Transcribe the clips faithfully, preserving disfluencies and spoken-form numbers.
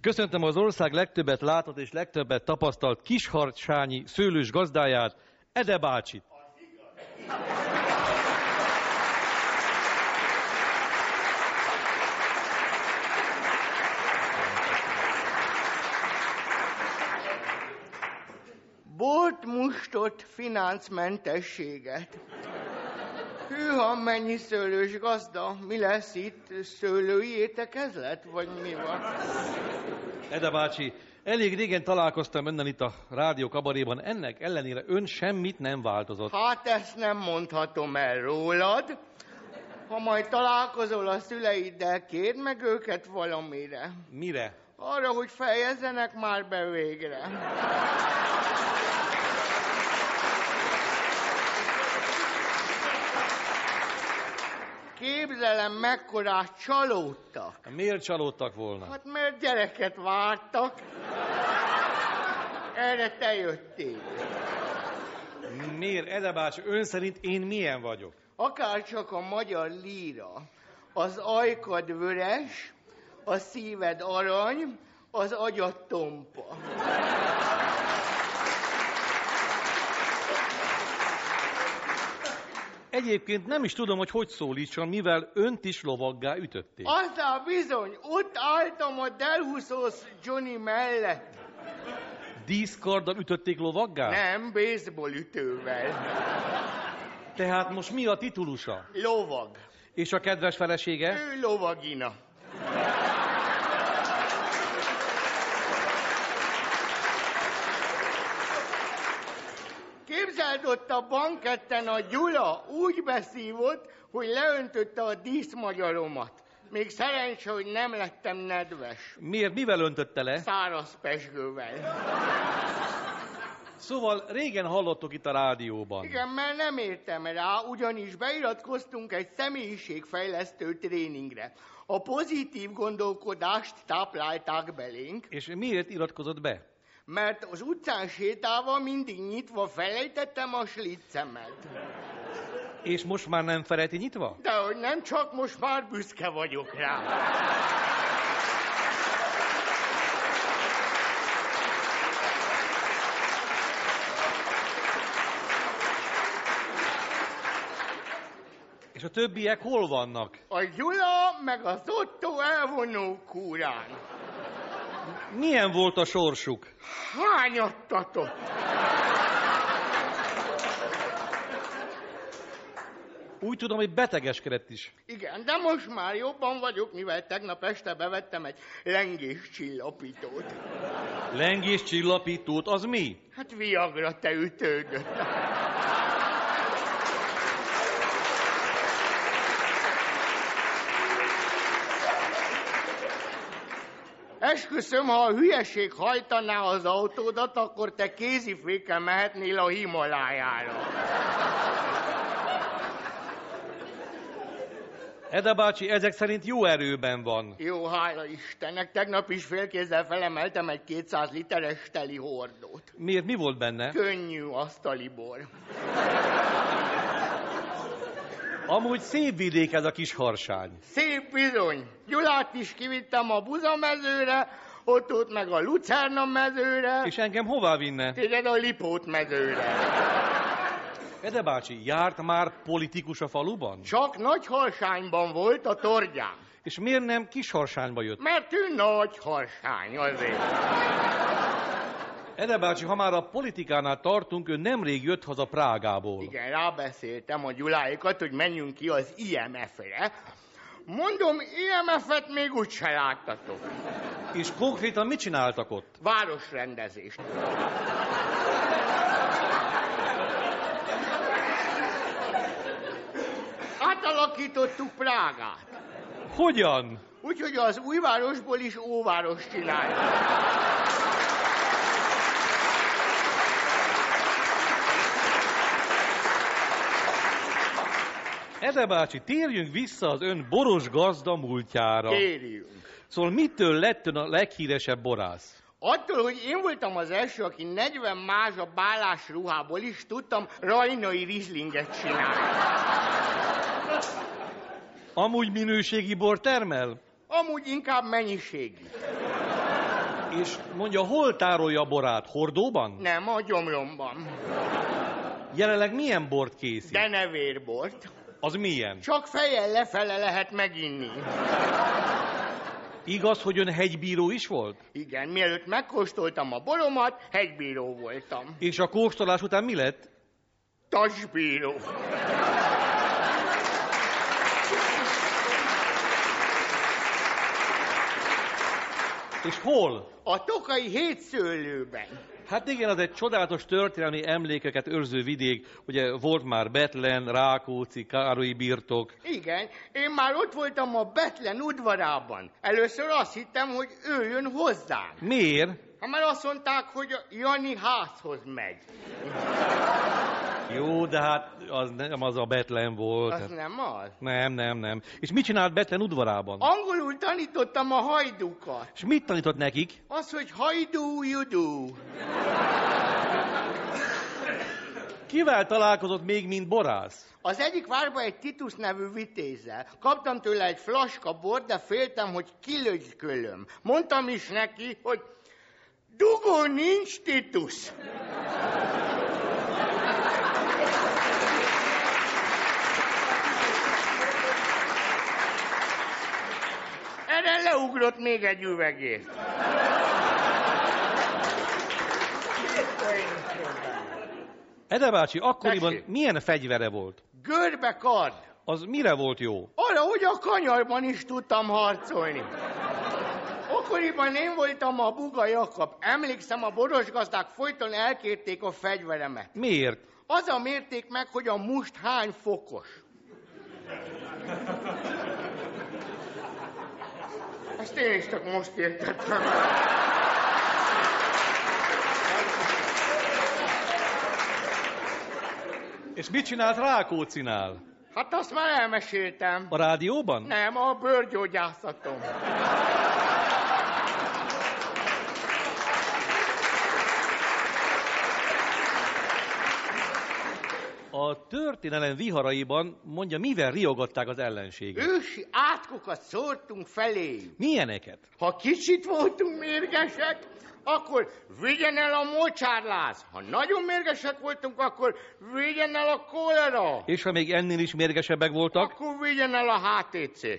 Köszöntöm az ország legtöbbet látott és legtöbbet tapasztalt kisharcsányi szőlős gazdáját, Ede bácsit. Bort, mustot, finanszmentességet. Hűha, mennyi szőlős gazda, mi lesz itt? Szőlői értekezlet, vagy mi van? Ede bácsi, elég régen találkoztam önnel itt a rádió kabaréban, ennek ellenére ön semmit nem változott. Hát ezt nem mondhatom el rólad. Ha majd találkozol a szüleiddel, kérd meg őket valamire. Mire? Arra, hogy fejezzenek már be végre. Képzelem, mekkorát csalódtak. Miért csalódtak volna? Hát mert gyereket vártak. Erre te jöttél. Miért, Ede bácsi, ön szerint én milyen vagyok? Akárcsak a magyar líra. Az ajkad vörös, a szíved arany, az agyad tompa. Egyébként nem is tudom, hogy hogy szólítson, mivel önt is lovaggá ütötték. Aztán bizony, ott álltam a Delhusos Johnny mellett. Díszkarddal ütötték lovaggá? Nem, baseball ütővel. Tehát most mi a titulusa? Lovag. És a kedves felesége? Ő lovagina. Képzeld, ott a banketten a Gyula úgy beszívott, hogy leöntötte a díszmagyaromat. Még szerencsé, hogy nem lettem nedves. Miért? Mivel öntötte le? Száraz pezsgővel. Szóval régen hallottuk itt a rádióban. Igen, mert nem értem rá, ugyanis beiratkoztunk egy személyiségfejlesztő tréningre. A pozitív gondolkodást táplálták belénk. És miért iratkozott be? Mert az utcán sétálva mindig nyitva felejtettem a sliccemet. És most már nem felejti nyitva? Dehogy nem, csak most már büszke vagyok rá. És a többiek hol vannak? A Gyula meg az Otto elvonó kúrán. Milyen volt a sorsuk? Hányattatott. Úgy tudom, hogy betegeskedett is. Igen, de most már jobban vagyok, mivel tegnap este bevettem egy lengés csillapítót. Lengés csillapítót, az mi? Hát Viagra, te ütődött. Esküszöm, ha a hülyeség hajtaná az autódat, akkor te kézifékkel mehetnél a Himalájára. Ede bácsi ezek szerint jó erőben van. Jó, hála Istennek. Tegnap is félkézzel felemeltem egy kétszáz literes teli hordót. Miért? Mi volt benne? Könnyű asztali bor. Amúgy szép vidék ez a kis harsány. Szép bizony. Gyulát is kivittem a Buzamezőre, Ottót meg a Lucerna mezőre. És engem hová vinne? Téged a Lipót mezőre. Ede bácsi, járt már politikus a faluban? Csak Nagyharsányban volt a Tordján. És miért nem Kisharsányba jött? Mert ő nagy harsány azért. Ede bácsi, ha már a politikánál tartunk, ő nemrég jött haza Prágából. Igen, rábeszéltem a Gyuláikat, hogy menjünk ki az I M F-re. Mondom, I M F-et még úgyse láttatok. És konkrétan mit csináltak ott? Városrendezést. Átalakítottuk Prágát. Hogyan? Úgyhogy az új városból is óváros csináljuk. Ede bácsi, térjünk vissza az ön boros gazda múltjára. Térjünk. Szóval mitől lett ön a leghíresebb borász? Attól, hogy én voltam az első, aki negyven mázsa bálás ruhából is tudtam rajnai rizlinget csinálni. Amúgy minőségi bor termel? Amúgy inkább mennyiségi. És mondja, hol tárolja a borát? Hordóban? Nem, a gyomromban. Jelenleg milyen bort készít? De ne vérbort. Az milyen? Csak fejjel lefele lehet meginni. Igaz, hogy ön hegybíró is volt? Igen, mielőtt megkóstoltam a boromat, hegybíró voltam. És a kóstolás után mi lett? Tasbíró. És hol? A Tokai hétszőlőben. Hát igen, az egy csodálatos történelmi emlékeket őrző vidék. Ugye volt már Bethlen, Rákóczi, Károlyi birtok. Igen, én már ott voltam a Bethlen udvarában. Először azt hittem, hogy ő jön hozzám. Miért? Hát már azt mondták, hogy a Jani házhoz megy. Jó, de hát az nem az a Bethlen volt. Az nem az? Nem, nem, nem. És mit csinált Bethlen udvarában? Angolul tanítottam a hajdukat. És mit tanított nekik? Az, hogy hajdu, judu. Kivel találkozott még, mint borász? Az egyik várban egy Titus nevű vitézzel. Kaptam tőle egy flaska bort, de féltem, hogy kilögykölöm. Mondtam is neki, hogy dugó nincs, Titus. Erre leugrott még egy üvegért. Ede bácsi, akkoriban Tessék. milyen fegyvere volt? Görbe kard. Az mire volt jó? Arra, hogy a kanyarban is tudtam harcolni. Akkoriban én voltam a Buga Jakab. Emlékszem, a borosgazdák folyton elkérték a fegyveremet. Miért? Az a mérték meg, hogy a must hány fokos. Ezt én is csak most értettem. És mit csinált Rákóczinál? Hát azt már elmeséltem. A rádióban? Nem, a bőrgyógyászatom. A történelem viharaiban, mondja, mivel riogatták az ellenséget? Ősi átkokat szórtunk feléjük. Milyeneket? Ha kicsit voltunk mérgesek, akkor vigyen el a mocsárláz. Ha nagyon mérgesek voltunk, akkor vigyen el a kolera. És ha még ennél is mérgesebbek voltak? Akkor vigyen el a há té cé.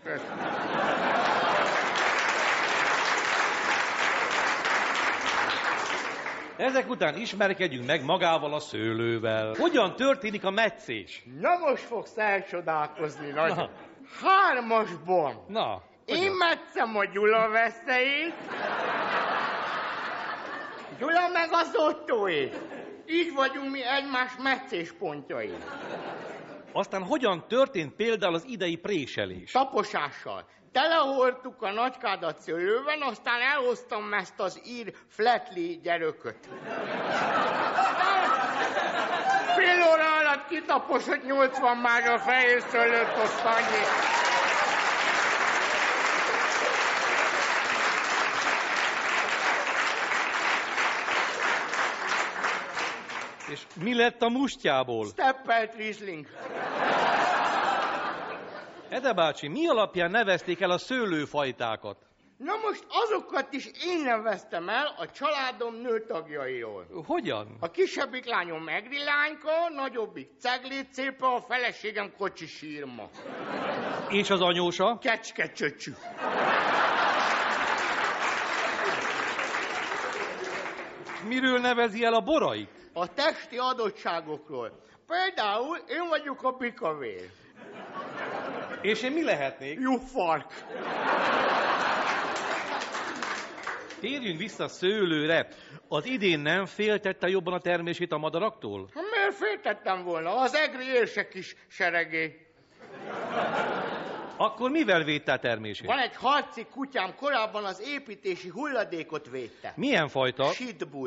Ezek után ismerkedjünk meg magával a szőlővel. Hogyan történik a metszés? Na most fogsz elcsodálkozni, nagyon. Na. Hármasban. Na, Én hogyan? metszem a Gyula veszélyét, Gyula meg az Ottóét. Így vagyunk mi egymás meccéspontjai. Aztán hogyan történt például az idei préselés? Taposással. Telehordtuk a nagykádat szőlőben, aztán elhoztam ezt az ír Fletli gyerököt. Fél óra alatt kitaposott nyolcvan mára fehér szőlőt, azt annyi. És mi lett a mustjából? Steppelt Riesling. Ede bácsi, mi alapján nevezték el a szőlőfajtákat? Na most azokat is én neveztem el a családom nőtagjairól. Hogyan? A kisebbik lányom Megri lányka, nagyobbik Ceglét Cépe, a feleségem Kocsi Sírma. És az anyósa? Kecske csöcsű. Miről nevezi el a borait? A testi adottságokról. Például én vagyok a bikavér. És én mi lehetnék? Jufark. Térjünk vissza a szőlőre. Az idén nem féltette jobban a termését a madaraktól? Ha miért féltettem volna? Az egri érsek is seregé. Akkor mivel védte a termését? Van egy harci kutyám, korábban az építési hulladékot védte. Milyen fajta? Shitbull.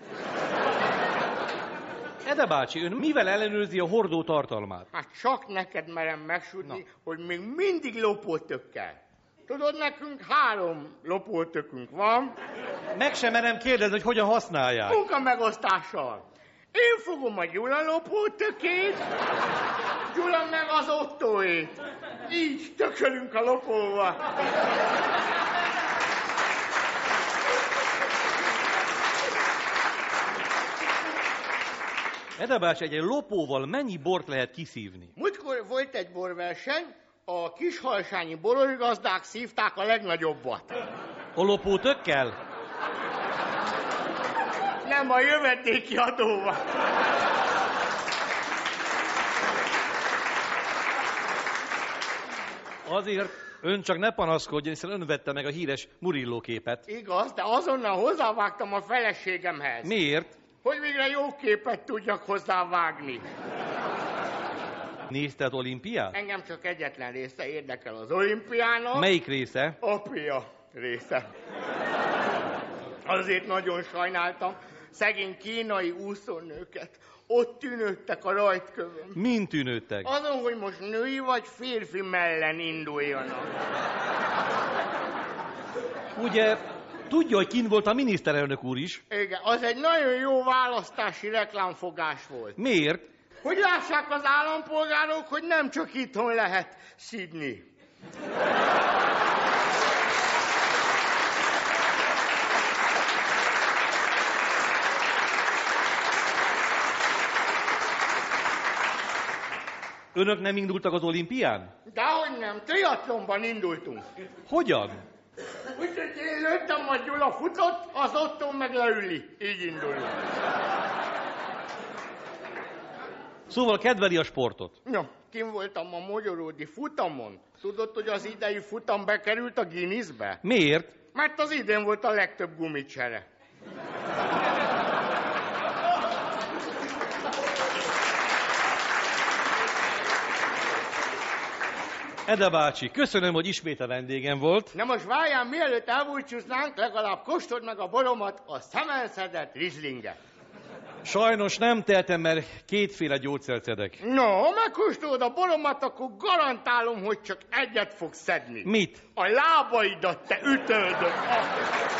Ede bácsi, ön mivel ellenőrzi a hordó tartalmát? Hát csak neked merem megsudni, Na. hogy még mindig lopótökkel. Tudod, nekünk három lopótökünk van, Meg sem merem kérdezni, hogy hogyan használják. munkamegosztással. Én fogom a Gyula lopótökét, Gyula meg az Ottóét. Így tökölünk a lopóval. Ede bácsi, egy lopóval mennyi bort lehet kiszívni? Múltkor volt egy borverseny, a kishalsányi borosgazdák szívták a legnagyobbat. A lopó tökkel? Nem, a jövedéki adóval. Azért ön csak ne panaszkodjon, hiszen ön vette meg a híres Murillo képet. Igaz, de azonnal hozzávágtam a feleségemhez. Miért? Hogy végre jó képet tudjak hozzávágni. Nézte az olimpiát? Engem csak egyetlen része érdekel az olimpiának. Melyik része? Apja része. Azért nagyon sajnáltam szegény kínai úszónőket. Ott tűnődtek a rajtkövön. Mind tűnődtek? Azon, hogy most női vagy férfi mellen induljanak. Ugye, tudja, hogy kint volt a miniszterelnök úr is? Igen, az egy nagyon jó választási reklámfogás volt. Miért? Hogy lássák az állampolgárok, hogy nem csak itthon lehet szidni. Önök nem indultak az olimpián? Dehogy nem, triatlonban indultunk. Hogyan? Úgyhogy én lőttem, majd Gyula futott, az Otto meg leüli. Így indulunk. Szóval kedveli a sportot? No, kim voltam a magyaródi futamon. Tudod, hogy az idei futam bekerült a Guinnessbe? Miért? Mert az idén volt a legtöbb gumicsere. Ede bácsi, köszönöm, hogy ismét a vendégem volt. Na most várjál, mielőtt elbúcsúznánk, legalább kóstold meg a boromat, a szemelszedett rizlinget. Sajnos nem tehetem, mert kétféle gyógyszert szedek. No, ha megkóstolod a boromat, akkor garantálom, hogy csak egyet fogsz szedni. Mit? A lábaidat, te ütöldök!